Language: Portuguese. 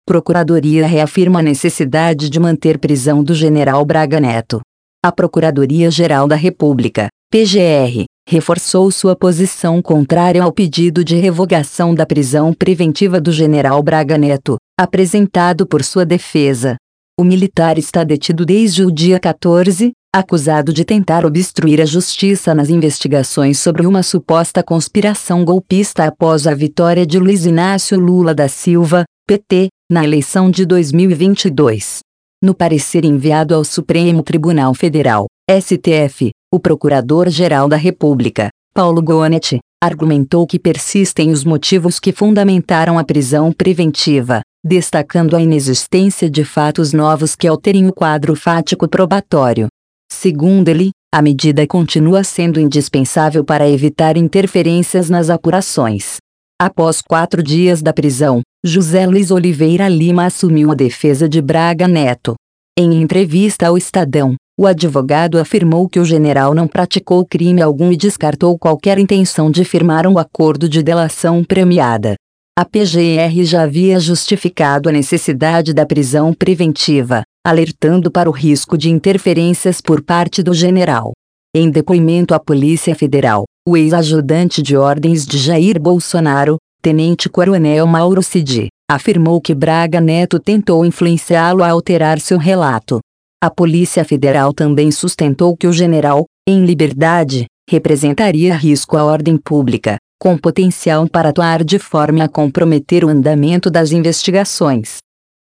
Procuradoria reafirma a necessidade de manter prisão do general Braga Neto. A Procuradoria-Geral da República, PGR, reforçou sua posição contrária ao pedido de revogação da prisão preventiva do general Braga Neto, apresentado por sua defesa. O militar está detido desde o dia 14, acusado de tentar obstruir a justiça nas investigações sobre uma suposta conspiração golpista após a vitória de Luiz Inácio Lula da Silva, PT, na eleição de 2022. No parecer enviado ao Supremo Tribunal Federal, STF, o Procurador-Geral da República, Paulo Gonet, argumentou que persistem os motivos que fundamentaram a prisão preventiva, destacando a inexistência de fatos novos que alterem o quadro fático probatório. Segundo ele, a medida continua sendo indispensável para evitar interferências nas apurações. Após 4 dias da prisão, José Luiz Oliveira Lima assumiu a defesa de Braga Neto. Em entrevista ao Estadão, o advogado afirmou que o general não praticou crime algum e descartou qualquer intenção de firmar um acordo de delação premiada. A PGR já havia justificado a necessidade da prisão preventiva, alertando para o risco de interferências por parte do general. Em depoimento à Polícia Federal, o ex-ajudante de ordens de Jair Bolsonaro, Tenente-Coronel Mauro Cid, afirmou que Braga Neto tentou influenciá-lo a alterar seu relato. A Polícia Federal também sustentou que o general, em liberdade, representaria risco à ordem pública, com potencial para atuar de forma a comprometer o andamento das investigações.